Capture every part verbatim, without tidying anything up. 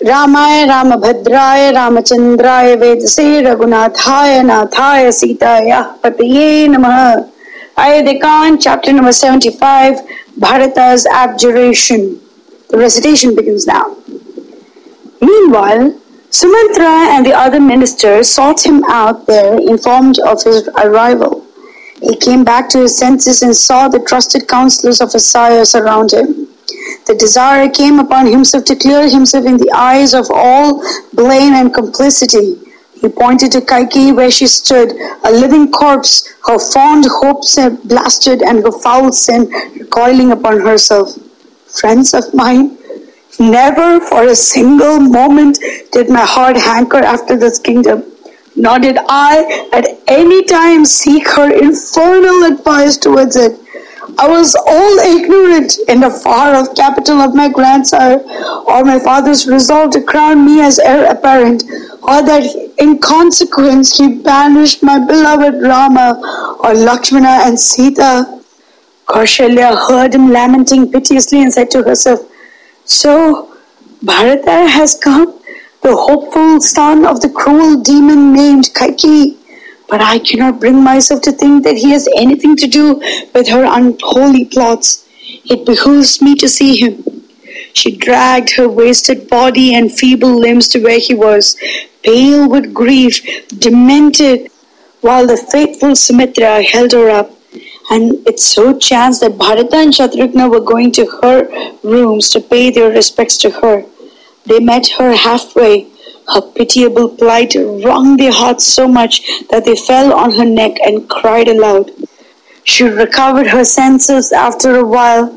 Ramaya Ramabhadraya Ramachandraya Vedase Raghunathaya Nathaya Sitaya Pataye Namaha. Ayodhya chapter number seventy-five, Bharata's abjuration. The recitation begins now. Meanwhile, Sumitra and the other ministers sought him out there, informed of his arrival. He came back to his senses and saw the trusted counselors of his sire surround him. The desire came upon himself to clear himself in the eyes of all blame and complicity. He pointed to Kaikeyi where she stood, a living corpse, her fond hopes blasted and her foul sin recoiling upon herself. Friends of mine, never for a single moment did my heart hanker after this kingdom, nor did I at any time seek her infernal advice towards it. I was all ignorant in the far-off capital of my grandsire, or my father's resolve to crown me as heir apparent, or that in consequence he banished my beloved Rama, or Lakshmana and Sita. Kaushalya heard him lamenting piteously and said to herself, "So, Bharata has come, the hopeful son of the cruel demon named Kaikeyi. But I cannot bring myself to think that he has anything to do with her unholy plots. It behooves me to see him." She dragged her wasted body and feeble limbs to where he was, pale with grief, demented, while the faithful Sumitra held her up. And it so chanced that Bharata and Shatrughna were going to her rooms to pay their respects to her. They met her halfway. Her pitiable plight wrung their hearts so much that they fell on her neck and cried aloud. She recovered her senses after a while,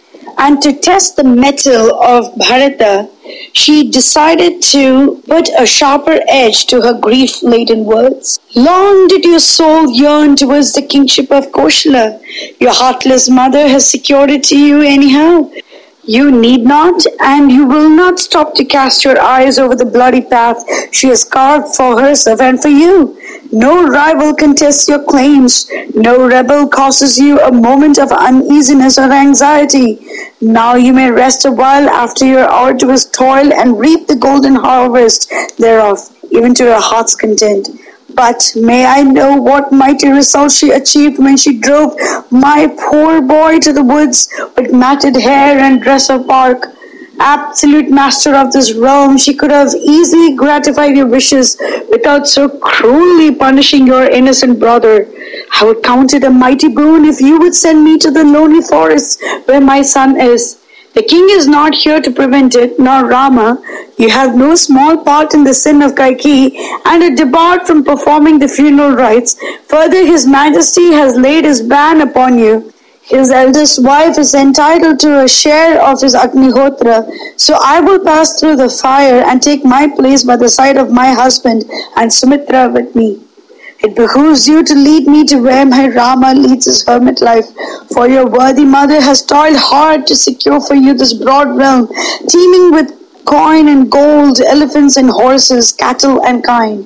and to test the mettle of Bharata, she decided to put a sharper edge to her grief-laden words. "Long did your soul yearn towards the kingship of Koshala. Your heartless mother has secured it to you anyhow. You need not, and you will not stop to cast your eyes over the bloody path she has carved for herself and for you. No rival contests your claims. No rebel causes you a moment of uneasiness or anxiety. Now you may rest a while after your arduous toil and reap the golden harvest thereof, even to your heart's content. But may I know what mighty results she achieved when she drove my poor boy to the woods with matted hair and dress of bark. Absolute master of this realm, she could have easily gratified your wishes without so cruelly punishing your innocent brother. I would count it a mighty boon if you would send me to the lonely forest where my son is. The king is not here to prevent it, nor Rama. You have no small part in the sin of Kaikeyi, and are debarred from performing the funeral rites. Further, his majesty has laid his ban upon you. His eldest wife is entitled to a share of his Agnihotra, so I will pass through the fire and take my place by the side of my husband and Sumitra with me. It behooves you to lead me to where my Rama leads his hermit life, for your worthy mother has toiled hard to secure for you this broad realm, teeming with coin and gold, elephants and horses, cattle and kine."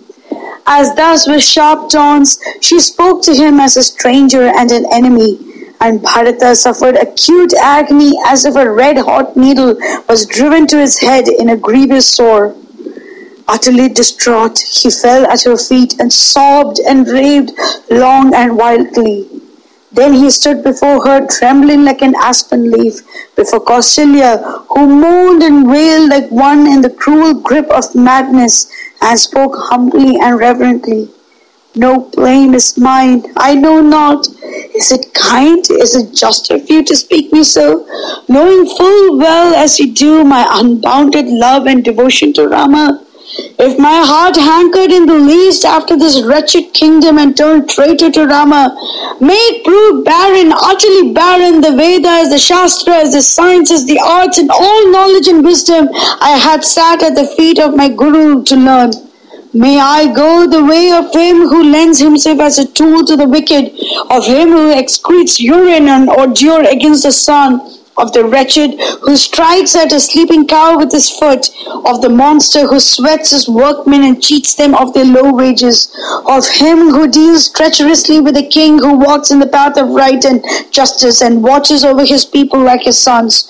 As thus with sharp taunts, she spoke to him as a stranger and an enemy, and Bharata suffered acute agony as if a red-hot needle was driven to his head in a grievous sore. Utterly distraught, he fell at her feet and sobbed and raved long and wildly. Then he stood before her, trembling like an aspen leaf, before Kaushalya, who moaned and wailed like one in the cruel grip of madness, and spoke humbly and reverently. "No blame is mine. I know not. Is it kind? Is it just of you to speak me so, knowing full well as you do my unbounded love and devotion to Rama? If my heart hankered in the least after this wretched kingdom and turned traitor to Rama, may it prove barren, utterly barren, the Vedas, the Shastras, the sciences, the arts, and all knowledge and wisdom I had sat at the feet of my Guru to learn. May I go the way of him who lends himself as a tool to the wicked, of him who excretes urine and ordure against the sun, of the wretched who strikes at a sleeping cow with his foot, of the monster who sweats his workmen and cheats them of their low wages, of him who deals treacherously with the king who walks in the path of right and justice and watches over his people like his sons,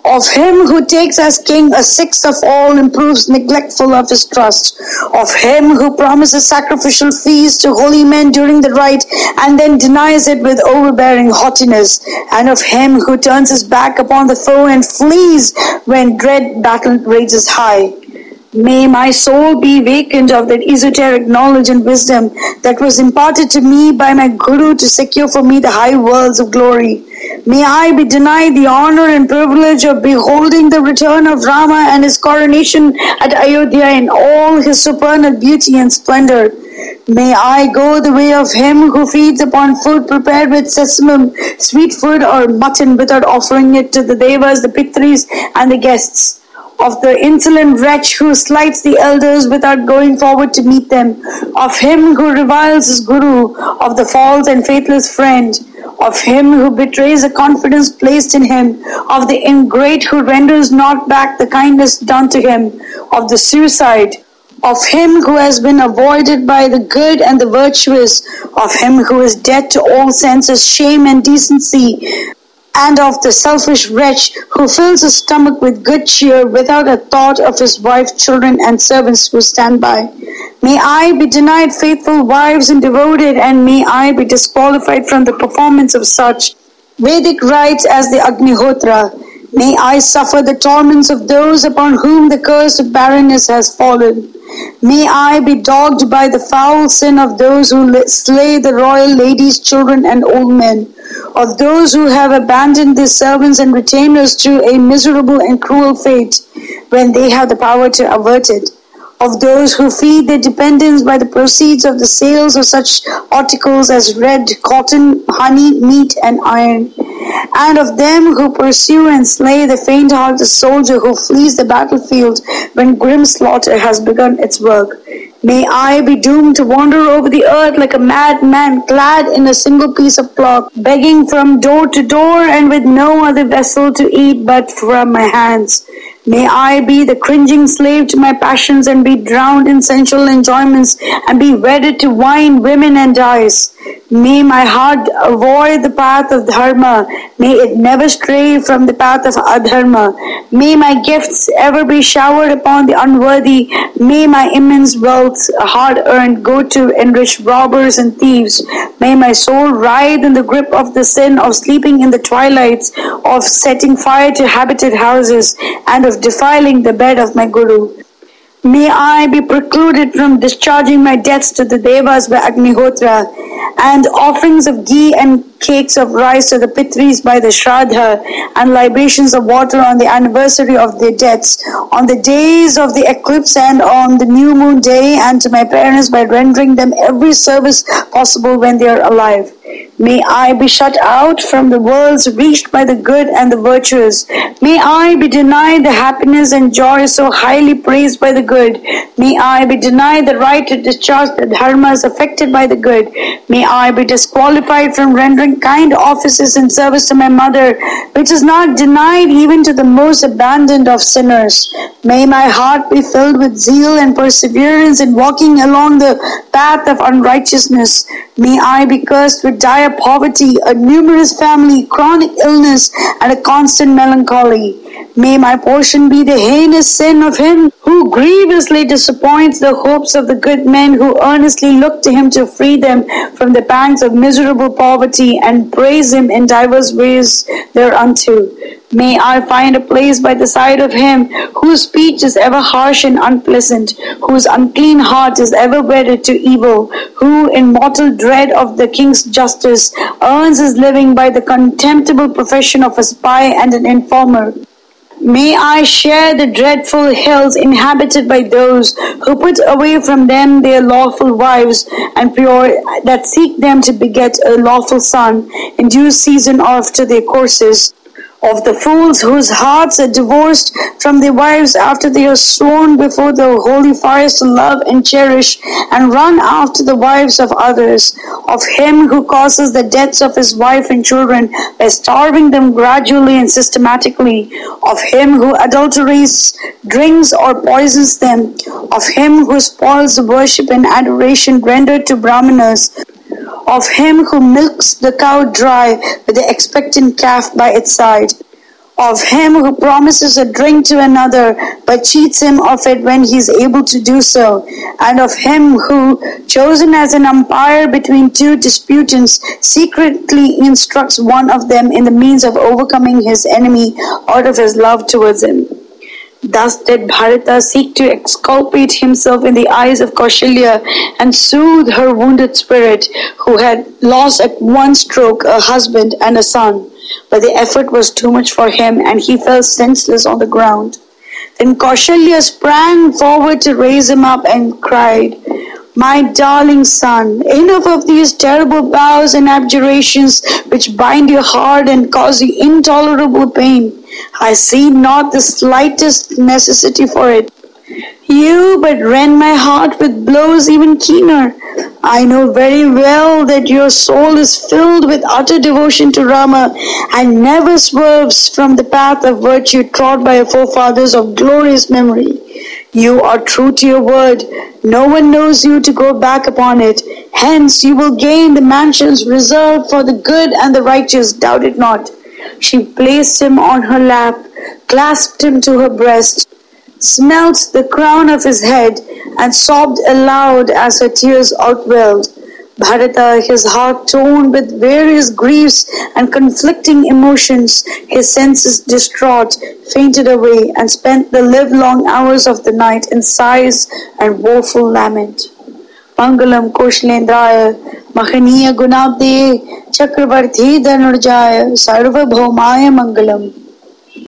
Of him who takes as king a sixth of all and proves neglectful of his trust. Of him who promises sacrificial feasts to holy men during the rite and then denies it with overbearing haughtiness. And of him who turns his back upon the foe and flees when dread battle rages high. May my soul be vacant of that esoteric knowledge and wisdom that was imparted to me by my Guru to secure for me the high worlds of glory. May I be denied the honor and privilege of beholding the return of Rama and his coronation at Ayodhya in all his supernal beauty and splendor. May I go the way of him who feeds upon food prepared with sesame, sweet food or mutton without offering it to the devas, the pitris and the guests. Of the insolent wretch who slights the elders without going forward to meet them, of him who reviles his guru, of the false and faithless friend, of him who betrays the confidence placed in him, of the ingrate who renders not back the kindness done to him, of the suicide, of him who has been avoided by the good and the virtuous, of him who is dead to all senses, shame and decency, and of the selfish wretch who fills his stomach with good cheer without a thought of his wife, children, and servants who stand by. May I be denied faithful wives and devoted, and may I be disqualified from the performance of such Vedic rites as the Agnihotra. May I suffer the torments of those upon whom the curse of barrenness has fallen. May I be dogged by the foul sin of those who slay the royal ladies, children, and old men, of those who have abandoned their servants and retainers to a miserable and cruel fate when they have the power to avert it, of those who feed their dependents by the proceeds of the sales of such articles as red, cotton, honey, meat, and iron, and of them who pursue and slay the faint-hearted soldier who flees the battlefield when grim slaughter has begun its work. May I be doomed to wander over the earth like a madman clad in a single piece of cloth, begging from door to door and with no other vessel to eat but from my hands. May I be the cringing slave to my passions and be drowned in sensual enjoyments and be wedded to wine, women, and dice. May my heart avoid the path of dharma. May it never stray from the path of adharma. May my gifts ever be showered upon the unworthy. May my immense wealth, hard-earned, go to enrich robbers and thieves. May my soul writhe in the grip of the sin of sleeping in the twilights, of setting fire to habited houses, and of defiling the bed of my Guru. May I be precluded from discharging my debts to the devas by Agnihotra, and offerings of ghee and cakes of rice to the pitris by the Shraddha, and libations of water on the anniversary of their deaths, on the days of the eclipse and on the new moon day, and to my parents by rendering them every service possible when they are alive. May I be shut out from the worlds reached by the good and the virtuous. May I be denied the happiness and joy so highly praised by the good. May I be denied the right to discharge the dharmas affected by the good. May I be disqualified from rendering kind offices in service to my mother, which is not denied even to the most abandoned of sinners. May my heart be filled with zeal and perseverance in walking along the path of unrighteousness. May I be cursed with dire poverty, a numerous family, chronic illness, and a constant melancholy. May my portion be the heinous sin of him who grievously disappoints the hopes of the good men who earnestly look to him to free them from the pangs of miserable poverty and praise him in divers ways thereunto. May I find a place by the side of him whose speech is ever harsh and unpleasant, whose unclean heart is ever wedded to evil, who in mortal dread of the king's justice earns his living by the contemptible profession of a spy and an informer. May I share the dreadful hells inhabited by those who put away from them their lawful wives and pure that seek them to beget a lawful son in due season after their courses. Of the fools whose hearts are divorced from their wives after they are sworn before the holy fires to love and cherish and run after the wives of others. Of him who causes the deaths of his wife and children by starving them gradually and systematically. Of him who adulterates, drinks or poisons them. Of him who spoils the worship and adoration rendered to Brahmanas. Of him who milks the cow dry with the expectant calf by its side. of him who promises a drink to another but cheats him of it when he is able to do so, and of him who, chosen as an umpire between two disputants, secretly instructs one of them in the means of overcoming his enemy out of his love towards him. Thus did Bharata seek to exculpate himself in the eyes of Kaushalya and soothe her wounded spirit, who had lost at one stroke a husband and a son. But the effort was too much for him, and he fell senseless on the ground. Then Kaushalya sprang forward to raise him up and cried, "My darling son, enough of these terrible vows and abjurations which bind your heart and cause you intolerable pain. I see not the slightest necessity for it. You but rend my heart with blows even keener. I know very well that your soul is filled with utter devotion to Rama and never swerves from the path of virtue trod by your forefathers of glorious memory. You are true to your word. No one knows you to go back upon it. Hence you will gain the mansions reserved for the good and the righteous, doubt it not." She placed him on her lap, clasped him to her breast, smelt the crown of his head, and sobbed aloud as her tears outwelled. Bharata, his heart torn with various griefs and conflicting emotions, his senses distraught, fainted away and spent the livelong hours of the night in sighs and woeful lament. Mangalam Kaushalendraya Mahaniya Gunabde Chakravarti Dhanurjaya Sarvabhaumaya Mangalam.